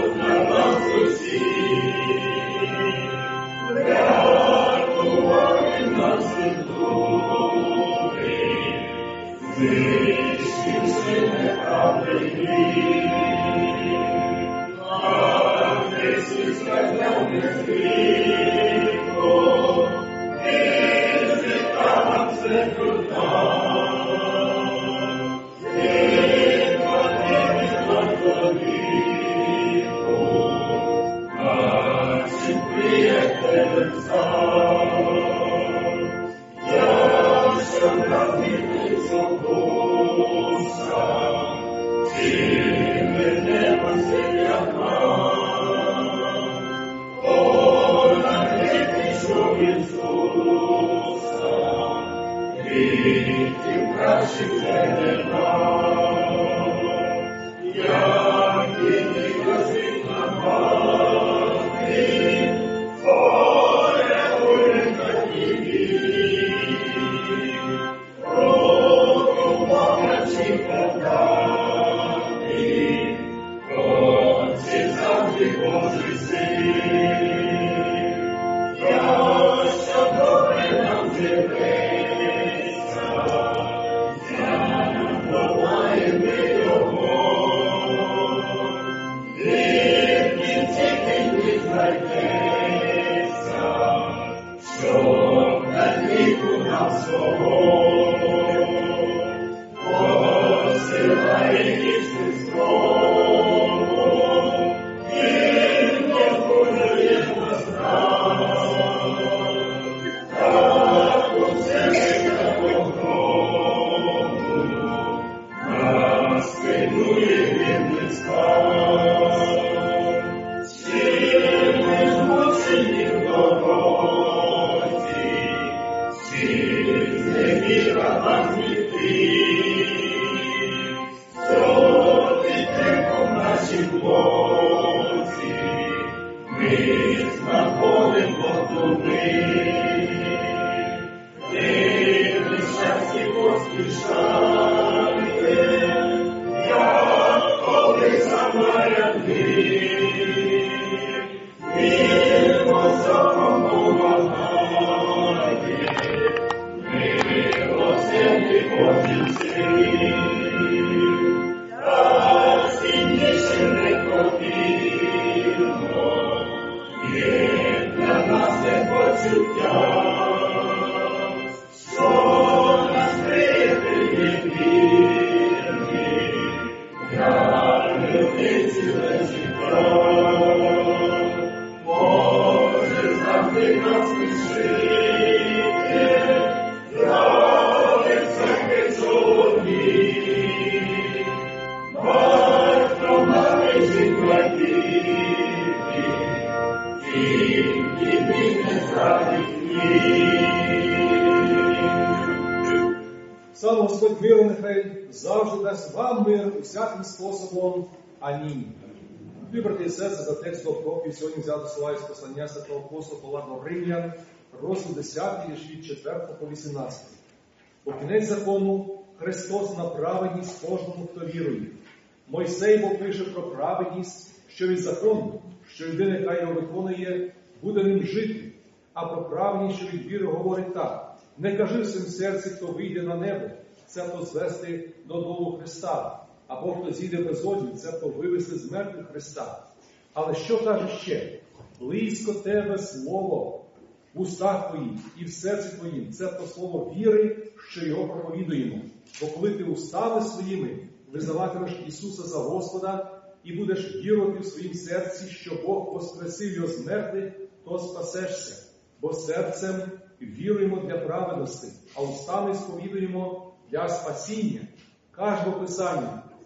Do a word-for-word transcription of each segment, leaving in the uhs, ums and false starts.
Сам Господь миру нехай завжди дасть вам мир усяким способом. Амінь. Любі брати і сестри, за текстом проповіді сьогодні взяти слова із послання святого апостола Павла до Римлян, розділ десятий, вірші від четвертого по вісімнадцятий. Бо кінець закону Христос на праведність кожному, хто вірує. Мойсей бо пише про праведність, що від закону, що людина, яка його виконує, буде ним жити. А про праведність, що від віри, говорить так: не кажи в своїм серці, хто вийде на небо, це хто звести додолу Христа, або хто зійде безодню, це хто вивести з мертвих Христа. Але що каже ще? Близько тебе слово в устах твоїх і в серці твоїм, це то слово віри, що його проповідуємо. Бо коли ти устами своїми визнаватимеш Ісуса за Господа і будеш вірувати в своїм серці, що Бог воскресив його з мертвих, то спасешся. Бо серцем віруємо для праведності, а устами сповідуємо для спасіння. Каже в Писанні: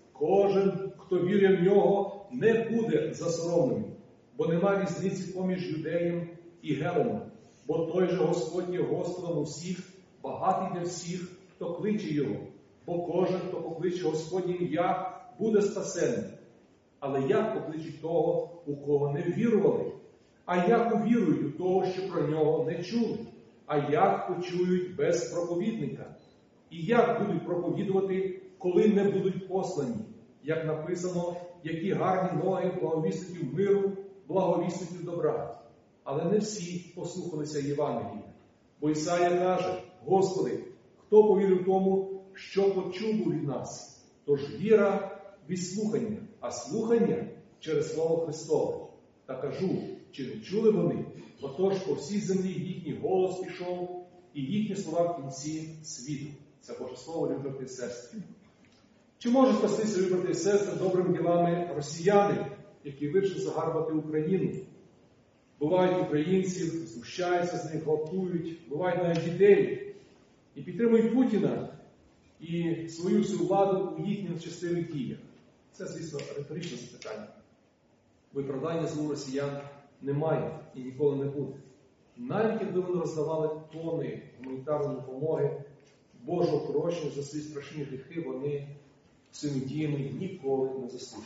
кожен, хто вірує в нього, не буде засоромлений, бо нема різниці поміж юдеєм і геленом. Бо той же Господь є Господом усіх, багатий для всіх, хто кличе його. Бо кожен, хто покличе Господнє ім'я, буде спасений. Але як покличуть того, у кого не ввірували? А як увірують у того, що про нього не чули? А як почують без проповідника? І як будуть проповідувати, коли не будуть послані? Як написано: які гарні ноги благовісників миру, благовісників добра. Але не всі послухалися Євангелія. Бо Ісая каже: Господи, хто повірив тому, що почув від нас? Тож віра від слухання, а слухання через Слово Христове. Та кажу, чи не чули вони? Отож по всій землі їхній голос пішов, і їхні слова в кінці світу. Це Боже Слово, любі брати і сестри. Чи може спастися, любі брати і сестри, добрими ділами росіяни, які вирішили загарбати Україну? Бувають українців, знущаються з них, гвалтують, бувають навіть дітей. І підтримують Путіна і свою всю владу у їхніх нечестивих діях. Це, звісно, риторичне запитання. Виправдання злу росіян немає і ніколи не буде. Навіть якби вони роздавали тони гуманітарної допомоги, Божого прощення за свої страшні гріхи, вони своїми діями ніколи не заслужать.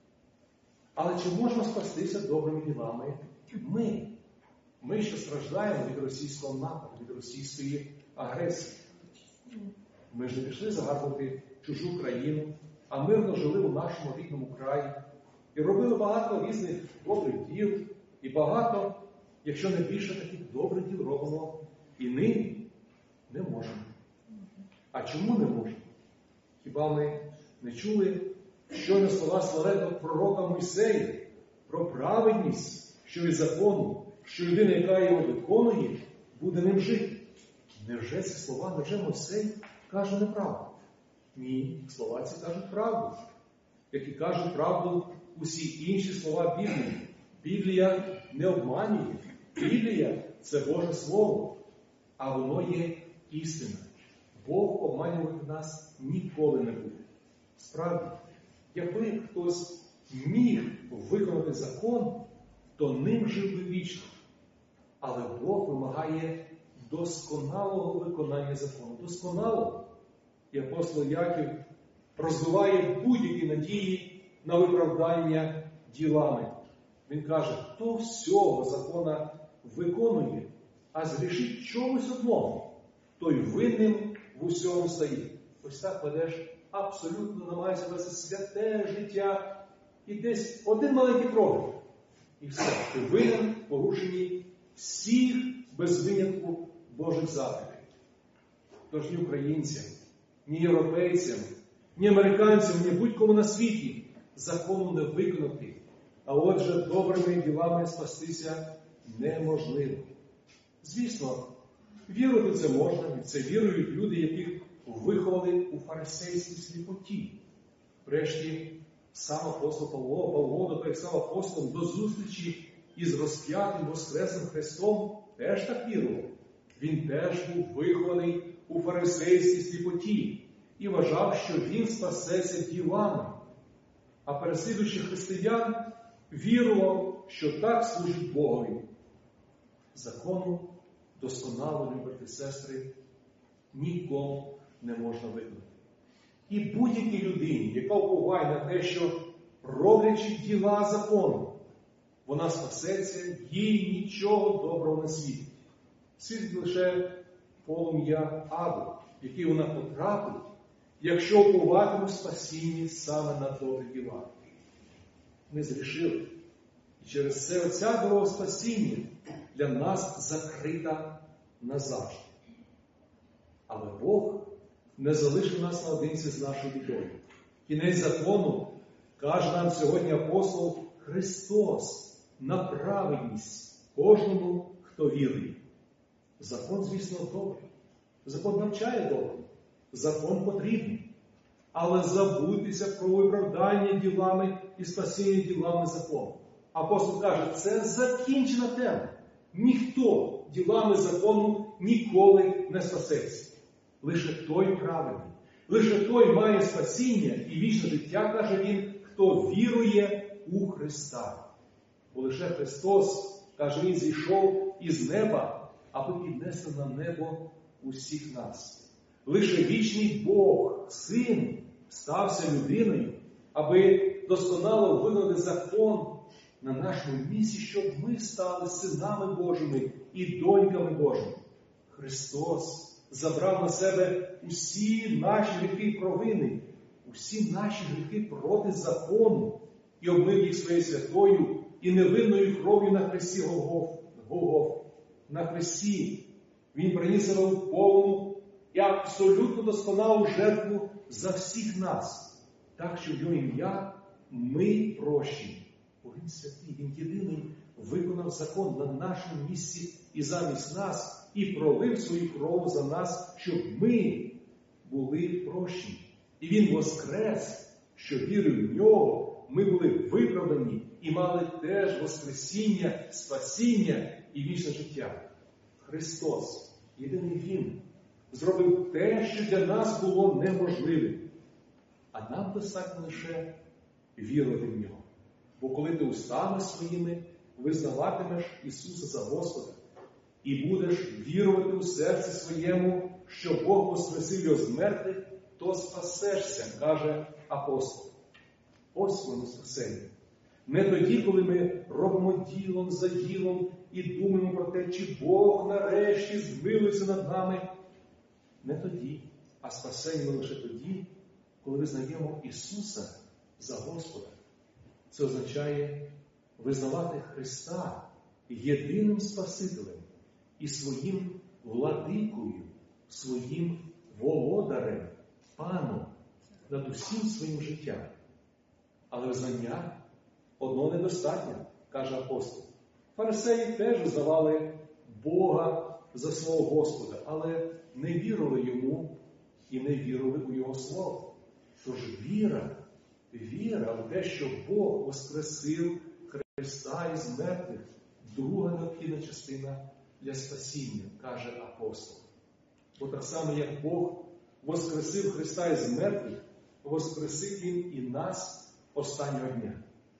Але чи можна спастися добрими ділами ми? Ми, що страждаємо від російського нападу, від російської агресії. Ми ж не пішли загарбувати чужу країну, а мирно жили у нашому рідному краї. І робили багато різних добрих діл, і багато, якщо не більше, таких добрих діл робимо і нині не можемо. А чому не можемо? Хіба ми не чули щойно слова славетного пророка Мойсея про праведність, що від закону, що людина, яка його виконує, буде ним жити? Невже ці слова, невже Мойсей каже неправду? Ні, слова ці кажуть правду. Як і кажуть правду усі інші слова Біблії. Біблія не обманює. Біблія – це Боже Слово, а воно є істина. Бог обманювати нас ніколи не буде. Справді, якби хтось міг виконати закон, то ним жив би вічно. Але Бог вимагає досконалого виконання закону. Досконалого. І апостол Яків розбиває будь-які надії на виправдання ділами. Він каже, хто всього закона виконує, а згрішить чогось одного, той винним в усьому стоїть. Ось так ведеш абсолютно намагається вести святе життя. І десь один маленький крок. І все. Ти винен в порушенні всіх без винятку Божих заповідей. Тож ні українцям, ні європейцям, ні американцям, ні будь-кому на світі закону не виконати. А отже, добрими ділами спастися неможливо. Звісно, вірити це можна, і це вірують люди, яких виховали у фарисейській сліпоті. Врешті, сам апостол Павло, Павло дописав апостолом до зустрічі із розп'ятим Воскресним Христом, теж так вірував. Він теж був вихований у фарисейській сліпоті і вважав, що він спасеться ділами. А переслідуючи християн, вірував, що так служить Богові. Закону досконало, любі брати і сестри, нікому не можна виконати. І будь-якій людині, яка впливає на те, що, роблячи діла закону, вона спасеться, їй нічого доброго не світить. Світить лише полум'я аду, в який вона потрапить, якщо впливатиме в спасінні саме на добрі діла. Ми зрішили. І через це оця дорога спасіння для нас закрита назавжди. Але Бог не залишив нас наодинці з нашою бідою. Кінець закону, каже нам сьогодні апостол, Христос на праведність кожному, хто вірує. Закон, звісно, добрий. Закон навчає добре. Закон потрібний. Але забудьтеся про виправдання ділами і спасіння ділами закону. Апостол каже, це закінчена тема. Ніхто ділами закону ніколи не спасеться. Лише той праведний. Лише той має спасіння і вічне життя, каже він, хто вірує у Христа. Бо лише Христос, каже він, зійшов із неба, аби піднести на небо усіх нас. Лише вічний Бог, Син, стався людиною, аби досконало виконати закон на нашому місці, щоб ми стали синами Божими і доньками Божими. Христос забрав на себе усі наші гріхи і провини, усі наші гріхи проти закону, і обмив їх своєю святою і невинною кров'ю на хресті Голгоф. Голгоф. На хресті Він приніс себе в повну і абсолютно досконалу жертву за всіх нас, так що в Його ім'я ми прощені. Бо Він святий, Він єдиний виконав закон на нашому місці і замість нас, і пролив свою кров за нас, щоб ми були прощені. І Він воскрес, що вірою в Нього ми були виправдані і мали теж воскресіння, спасіння і вічне життя. Христос, єдиний Він, зробив те, що для нас було неможливим. А нам достатньо лише вірувати в Нього. Бо коли ти устами своїми визнаватимеш Ісуса за Господа і будеш вірувати у серці своєму, що Бог воскресив Його з мертвих, то спасешся, каже апостол. Ось воно спасення. Не тоді, коли ми робимо ділом за ділом і думаємо про те, чи Бог нарешті змилується над нами. Не тоді, а спасення лише тоді, коли визнаємо Ісуса за Господа. Це означає визнавати Христа єдиним Спасителем і своїм владикою, своїм володарем, паном над усім своїм життям. Але визнання одного недостатньо, каже апостол. Фарисеї теж визнавали Бога за свого Господа, але не вірили Йому і не вірили у Його Слово. Тож віра, віра в те, що Бог воскресив Христа із мертвих, друга необхідна частина для спасіння, каже апостол. Бо так само, як Бог воскресив Христа із мертвих, воскресив Він і нас останнього дня.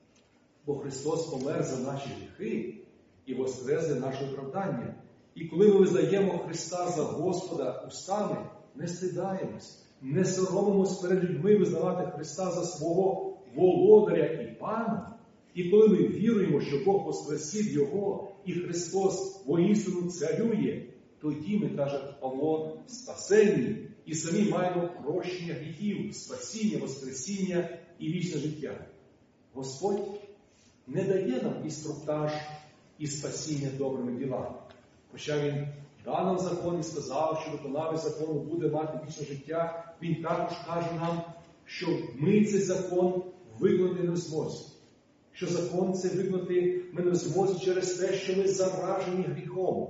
Бо Христос помер за наші гріхи і воскрес для нашого оправдання. І коли ми визнаємо Христа за Господа устами, не стидаємось, не соромимось перед людьми визнавати Христа за свого володаря і пана. І коли ми віруємо, що Бог воскресив Його і Христос воістину царює, тоді ми, каже Павло, спасенні і самі маємо прощення гріхів, спасіння, воскресіння і вічне життя. Господь не дає нам інструктаж і спасіння добрими ділами. Хоча Він дав нам закон і сказав, що виконавець закону буде мати вічне життя, Він також каже нам, що ми цей закон виконати не в змозі. Що закон цей виконати ми не в змозі через те, що ми заражені гріхом,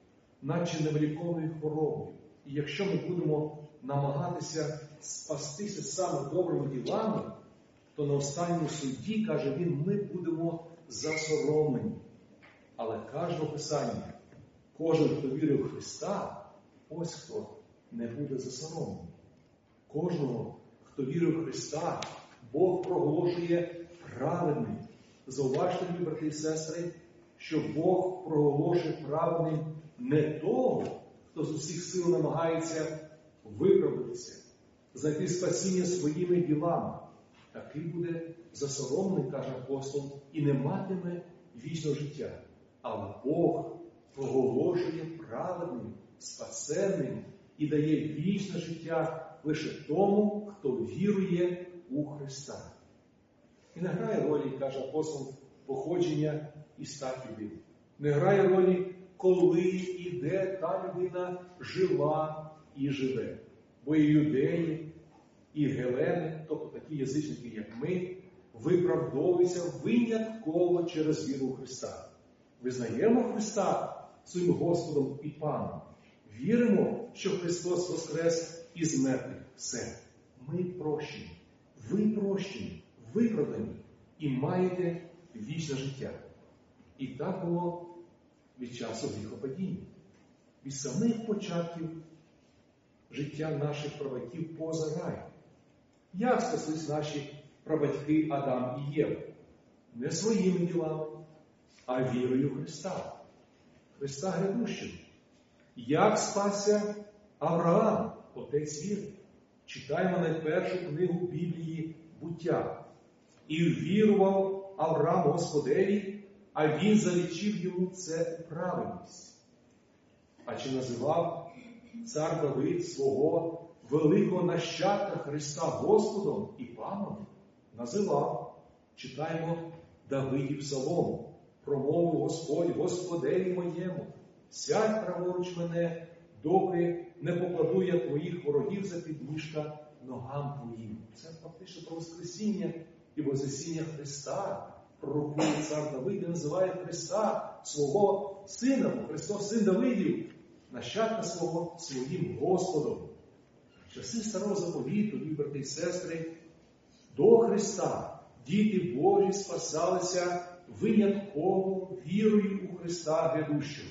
наче невиліковною хворобою. І якщо ми будемо намагатися спастися саме добрими ділами, то на останньому суді, каже він, ми будемо засоромлені. Але каже Писання, кожен, хто вірив в Христа, ось хто не буде засоромлений. Кожного, хто вірив в Христа, Бог проголошує праведним. Зауважте, любі брати і сестри, що Бог проголошує праведним не того, хто з усіх сил намагається виправитися, знайти спасіння своїми ділами. Такий буде засоромлений, каже апостол, і не матиме вічного життя. Але Бог проголошує праведним, спасенним і дає вічне життя лише тому, хто вірує у Христа. І не грає ролі, каже апостол, походження і стать людини. Не грає ролі, коли і де та людина жила і живе. Бо і юдеї, і гелени, тобто такі язичники, як ми, виправдовуються винятково через віру у Христа. Визнаємо Христа своїм Господом і Паном. Віримо, що Христос воскрес із мертвих. Все. Ми прощені. Ви прощені, виправдані і маєте вічне життя. І так було від часу гріхопадіння. Від самих початків життя наших прабатьків поза раєм. Як спаслись наші прабатьки Адам і Єва? Не своїми ділами, а вірою Христа. Христа грядущого. Як спасся Авраам, отець віри? Читаємо найпершу книгу Біблії «Буття». «І ввірував Авраам Господеві, а він залічив йому це у праведність». А чи називав цар Давид свого великого нащадка Христа Господом і Паном? Називав. читаємо Давидів псалом. Промовив Господь Господеві моєму, сядь праворуч мене, доки не покладу я твоїх ворогів за підніжка ногам твоїм. Це фактично про Воскресіння і Вознесіння Христа. Пророкує цар Давид і називає Христа свого сина, бо Христос син Давидів, нащадка свого своїм Господом. В часи Старого Заповіту, брати і сестри, до Христа діти Божі спасалися винятково вірою у Христа грядущого.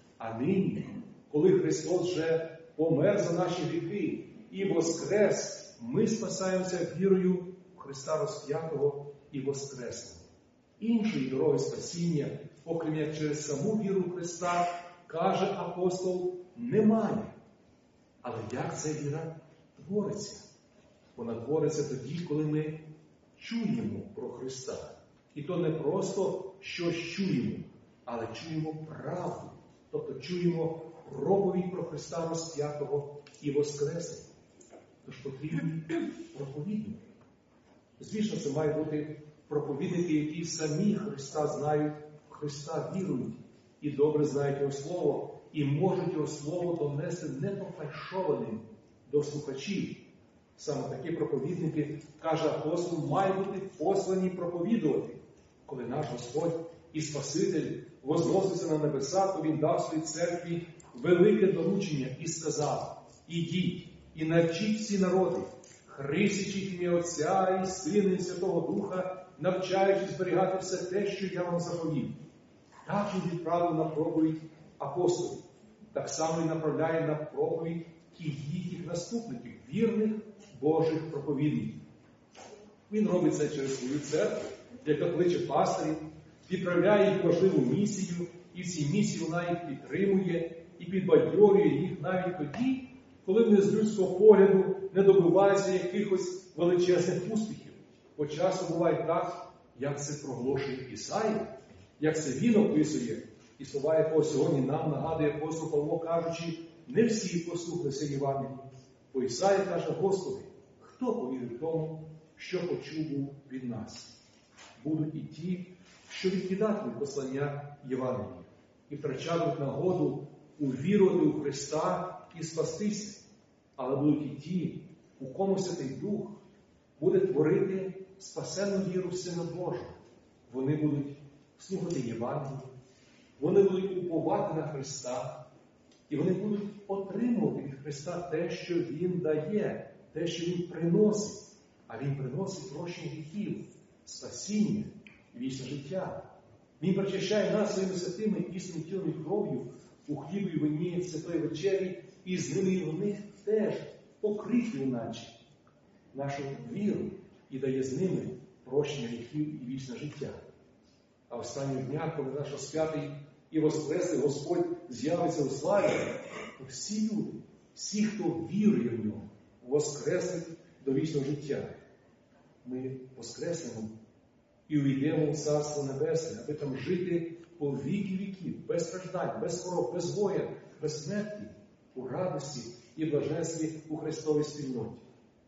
А нині, коли Христос вже помер за наші гріхи і воскрес, ми спасаємося вірою в Христа розп'ятого і воскреслого. Іншої дороги спасіння, окрім як через саму віру в Христа, каже апостол, немає. Але як ця віра твориться? Вона твориться тоді, коли ми чуємо про Христа. І то не просто щось чуємо, але чуємо правду. Тобто чуємо проповідь про Христа розп'ятого і воскреслого. Тож потрібні проповідники. Звісно, це мають бути проповідники, які самі Христа знають, в Христа вірують і добре знають Його Слово, і можуть Його Слово донести непофальшованим до слухачів. Саме такі проповідники, каже апостол, мають бути послані проповідувати. Коли наш Господь і Спаситель возносився на небеса, то Він дав своїй церкві велике доручення і сказав, ідіть і навчіть всі народи, хрестячи в ім'я Отця і Сина і Святого Духа, навчаючи зберігати все те, що я вам заповів. Так Він відправив на проповідь апостолів. Так само і направляє на проповідь і їхніх наступників, вірних Божих проповідників. Він робить це через свою церкву, яка кличе пастирів, відправляє їх важливу місію, і в цій місії вона їх підтримує і підбадьорює їх навіть тоді, коли вони з людського погляду не добиваються якихось величезних успіхів. Бо часто буває так, як це проголошує Ісая, як це він описує, і слова якого сьогодні нам нагадує апостол Павло, кажучи, не всі послухалися Євангелії. Бо Ісая каже, Господи, хто повірив тому, що почув був від нас? Будуть і ті, що відкидатимуть послання Євангелія і втрачатимуть нагоду увірувати у Христа і спастися. Але будуть і ті, у кому Святий Дух буде творити спасенну віру в Сина Божого. Вони будуть слухати Євангелія, вони будуть уповати на Христа, і вони будуть отримувати від Христа те, що Він дає, те, що Він приносить. А Він приносить прощення гріхів, спасіння, вічне життя. Він причащає нас своїми святими істинним тілом і кров'ю у хлібі і вині святої вечері, і з ними і в них теж покріплює наче нашу віру і дає з ними прощення гріхів і вічне життя. А останнього дня, коли наш розп'ятий і воскреслий Господь з'явиться у славі, то всі люди, всі, хто вірує в Нього, воскреснуть до вічного життя. Ми воскреснемо і увійдемо в Царство Небесне, аби там жити по віки віків, без страждань, без хвороб, без воєн, без смерті, у радості і блаженстві у Христовій спільноті.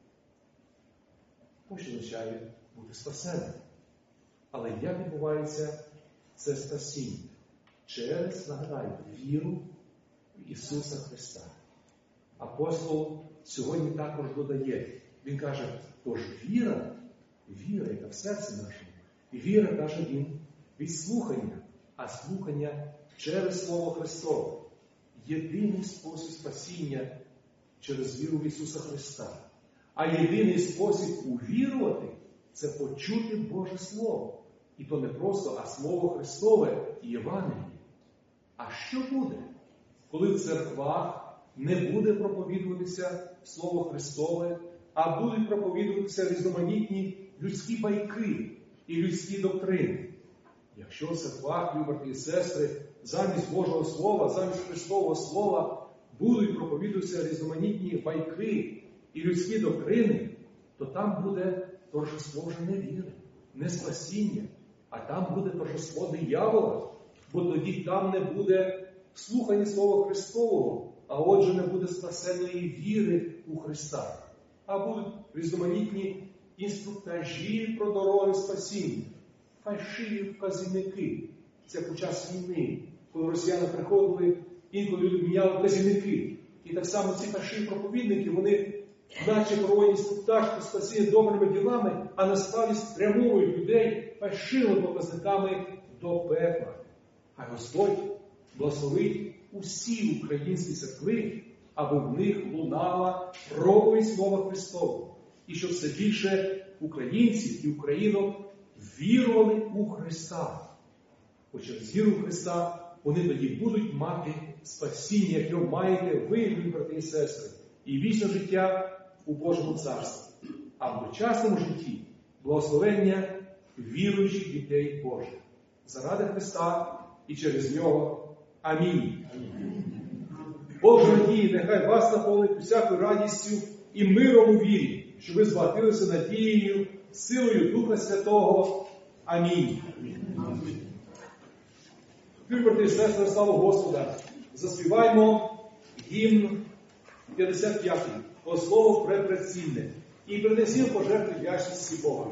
Ось що означає бути спасеним. Але як відбувається це спасіння? Через, нагадаю, віру в Ісуса Христа. Апостол сьогодні також додає. Він каже, тож віра, віра, яка в серці нашому, віра, каже він, від слухання, а слухання через Слово Христове. Єдиний спосіб спасіння через віру в Ісуса Христа. А єдиний спосіб увірувати – це почути Боже Слово. І то не просто, а Слово Христове і Євангеліє. А що буде, коли в церквах не буде проповідуватися Слово Христове, а будуть проповідуватися різноманітні людські байки і людські доктрини? Якщо в церквах, брати і сестри, замість Божого Слова, замість Христового Слова будуть проповідуватися різноманітні байки і людські доктрини, то там буде торжество вже не віри, не спасіння, а там буде торжество диявола, бо тоді там не буде слухання Слова Христового, а отже не буде спасенної віри у Христа, а будуть різноманітні інструктажі про дороги спасіння. фальшиві вказівники. Це під час війни, коли росіяни приходили, інколи люди міняли вказівники. І так само ці фальшиві проповідники, вони наче проводять пташку спасіння добрими ділами, а насправді спрямовують людей фальшивими показниками до пекла. А Господь благословить усі українські церкви, аби в них лунала проповідь Слова Христова. І щоб все більше українців і українок вірували у Христа. Бо через віру в Христа вони тоді будуть мати спасіння, яке маєте ви, брати і сестри, і вічне життя у Божому Царстві. А в дочасному житті благословення віруючих дітей Божих. Заради Христа і через Нього. Амінь. Боже надії, нехай вас наповнить усякою радістю і миром у вірі, щоб ви збагатилися надією, силою Духа Святого. Амінь. Любі брати і сестри, славу Господа, заспіваймо гімн п'ятдесят п'ятий, «О слово препрецінне», і принесімо пожертви вдячності Бога.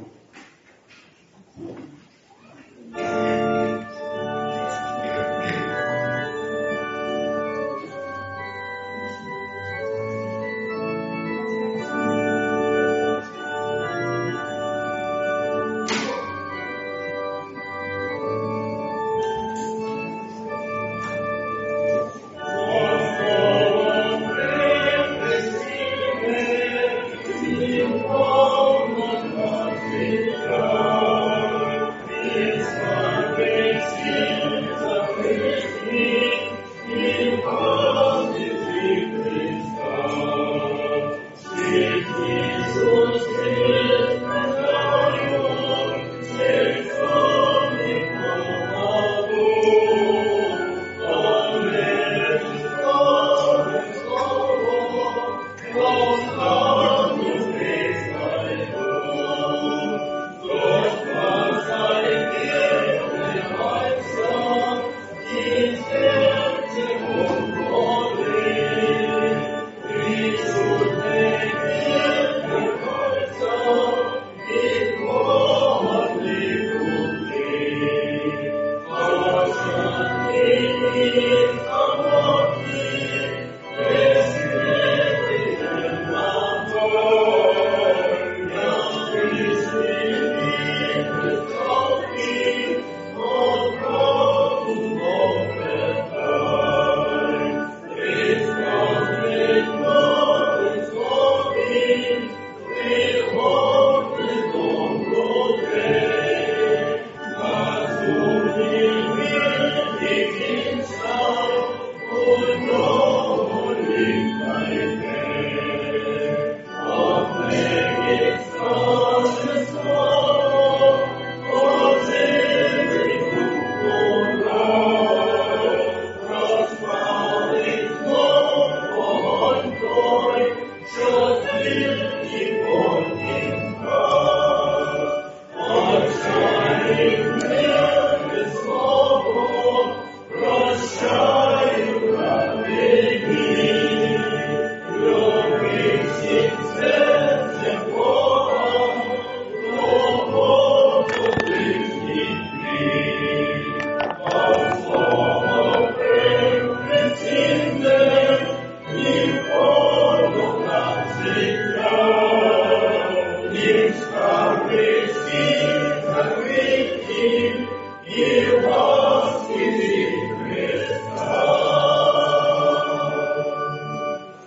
It's